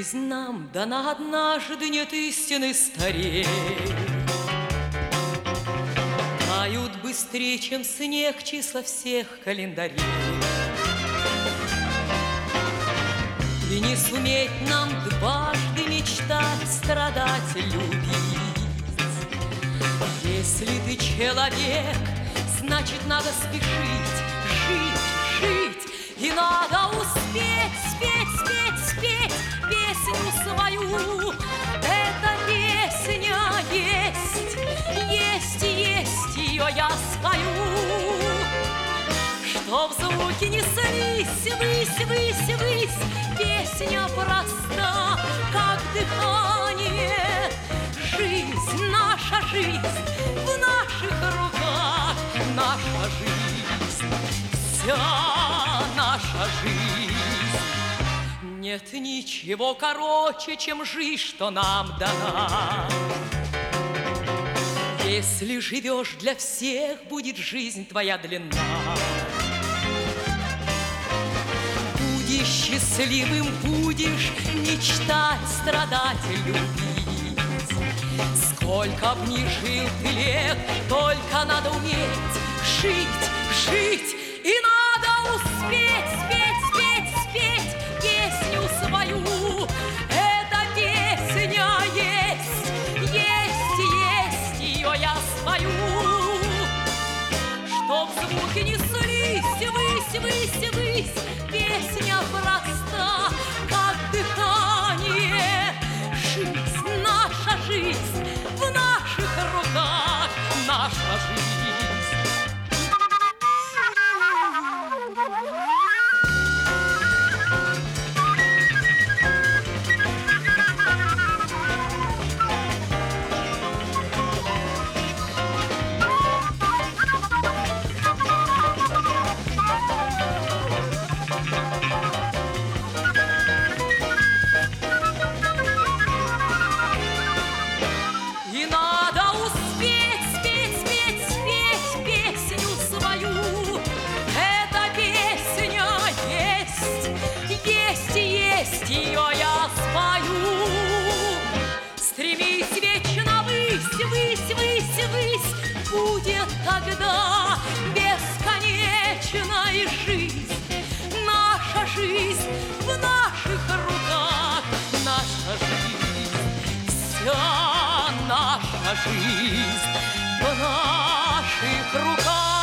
Жизнь нам дана однажды, нет истины старей. Тают быстрее, чем снег, числа всех календарей. И не суметь нам дважды мечтать, страдать, любить. Если ты человек, значит, надо спешить, жить, жить. И надо успеть, спеть, спеть, спеть песню свою. Эта песня есть, есть, есть, ее я спою. Чтоб звуки неслись, высь, высь, высь, песня проста, как дыхание. Жизнь, наша жизнь в наших руках, наша жизнь, вся наша жизнь. Нет ничего короче, чем жизнь, что нам дана. Если живешь для всех, будет жизнь твоя длинна. Будешь счастливым, будешь мечтать, страдать, любить. Сколько б ни жил ты лет, только надо уметь жить, жить. И надо успеть, спеть, спеть, спеть песню свою. Эта песня есть, есть, есть, ее я спою. Чтоб звуки неслись, высь, высь, высь, песня проста, как дыхание. Жизнь, наша жизнь в наших руках, наша жизнь. Ее я спою. Стремись вечно высь, высь, высь, высь, будет тогда бесконечная жизнь. Наша жизнь в наших руках, наша жизнь, вся наша жизнь в наших руках.